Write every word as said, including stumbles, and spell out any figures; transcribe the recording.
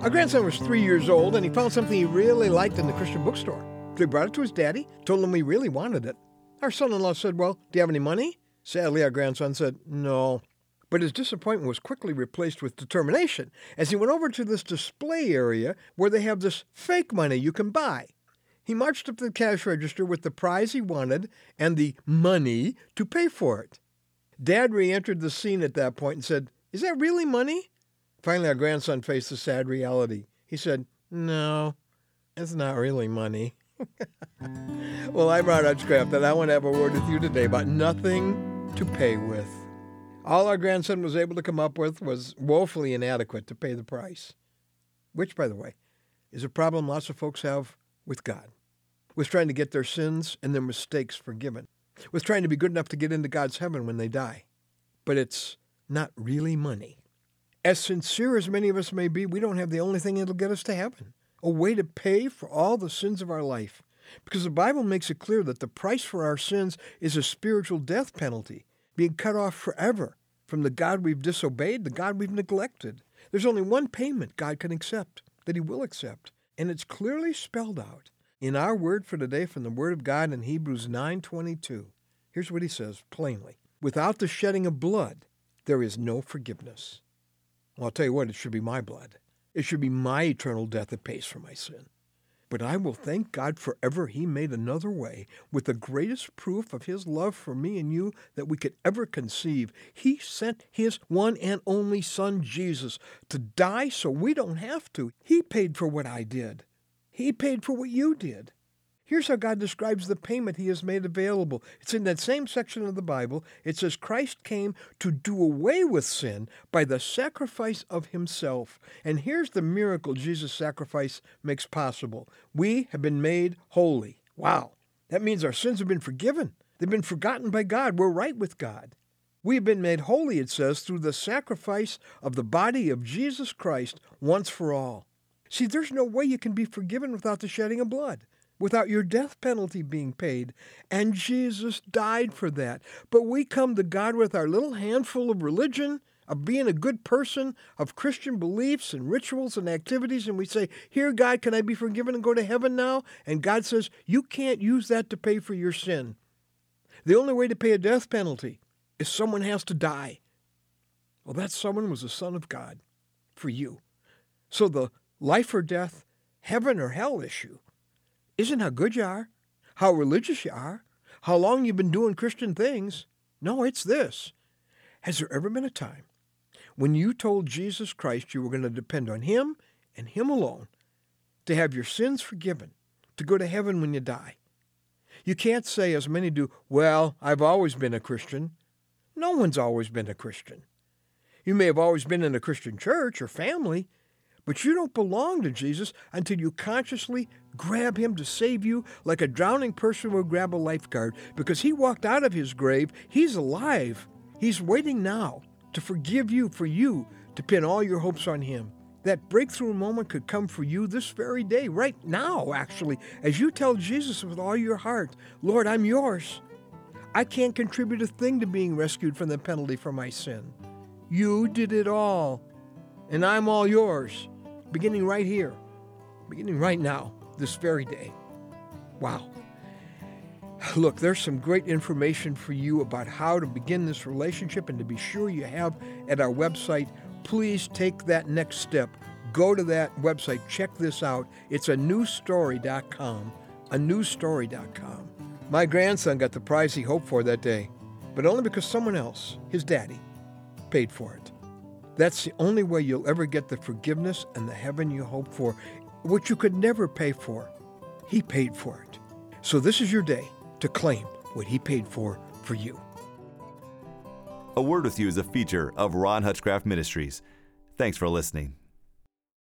Our grandson was three years old, and he found something he really liked in the Christian bookstore. So he brought it to his daddy, told him he really wanted it. Our son-in-law said, "Well, do you have any money?" Sadly, our grandson said, "No." But his disappointment was quickly replaced with determination as he went over to this display area where they have this fake money you can buy. He marched up to the cash register with the prize he wanted and the money to pay for it. Dad re-entered the scene at that point and said, "Is that really money?" Finally, our grandson faced the sad reality. He said, "No, it's not really money." Well, I'm Ron Hutchcraft, and I want to have a word with you today about nothing to pay with. All our grandson was able to come up with was woefully inadequate to pay the price, which, by the way, is a problem lots of folks have with God, with trying to get their sins and their mistakes forgiven, with trying to be good enough to get into God's heaven when they die. But it's not really money. As sincere as many of us may be, we don't have the only thing that'll get us to heaven, a way to pay for all the sins of our life. Because the Bible makes it clear that the price for our sins is a spiritual death penalty, being cut off forever from the God we've disobeyed, the God we've neglected. There's only one payment God can accept, that he will accept, and it's clearly spelled out in our word for today from the Word of God in Hebrews nine twenty-two. Here's what he says plainly. Without the shedding of blood, there is no forgiveness. Well, I'll tell you what, it should be my blood. It should be my eternal death that pays for my sin. But I will thank God forever he made another way with the greatest proof of his love for me and you that we could ever conceive. He sent his one and only Son, Jesus, to die so we don't have to. He paid for what I did. He paid for what you did. Here's how God describes the payment he has made available. It's in that same section of the Bible. It says, Christ came to do away with sin by the sacrifice of himself. And here's the miracle Jesus' sacrifice makes possible. We have been made holy. Wow. That means our sins have been forgiven. They've been forgotten by God. We're right with God. We have been made holy, it says, through the sacrifice of the body of Jesus Christ once for all. See, there's no way you can be forgiven without the shedding of blood, without your death penalty being paid. And Jesus died for that. But we come to God with our little handful of religion, of being a good person, of Christian beliefs and rituals and activities, and we say, "Here, God, can I be forgiven and go to heaven now?" And God says, you can't use that to pay for your sin. The only way to pay a death penalty is someone has to die. Well, that someone was the Son of God for you. So the life or death, heaven or hell issue isn't how good you are, how religious you are, how long you've been doing Christian things. No, it's this. Has there ever been a time when you told Jesus Christ you were going to depend on him and him alone to have your sins forgiven, to go to heaven when you die? You can't say, as many do, "Well, I've always been a Christian." No one's always been a Christian. You may have always been in a Christian church or family, but you don't belong to Jesus until you consciously grab him to save you like a drowning person would grab a lifeguard, because he walked out of his grave. He's alive. He's waiting now to forgive you, for you to pin all your hopes on him. That breakthrough moment could come for you this very day, right now, actually, as you tell Jesus with all your heart, "Lord, I'm yours. I can't contribute a thing to being rescued from the penalty for my sin. You did it all, and I'm all yours." Beginning right here, beginning right now, this very day. Wow. Look, there's some great information for you about how to begin this relationship and to be sure you have at our website. Please take that next step. Go to that website. Check this out. It's a new story dot com, a new story dot com. My grandson got the prize he hoped for that day, but only because someone else, his daddy, paid for it. That's the only way you'll ever get the forgiveness and the heaven you hope for, which you could never pay for. He paid for it. So this is your day to claim what he paid for for you. A Word with You is a feature of Ron Hutchcraft Ministries. Thanks for listening.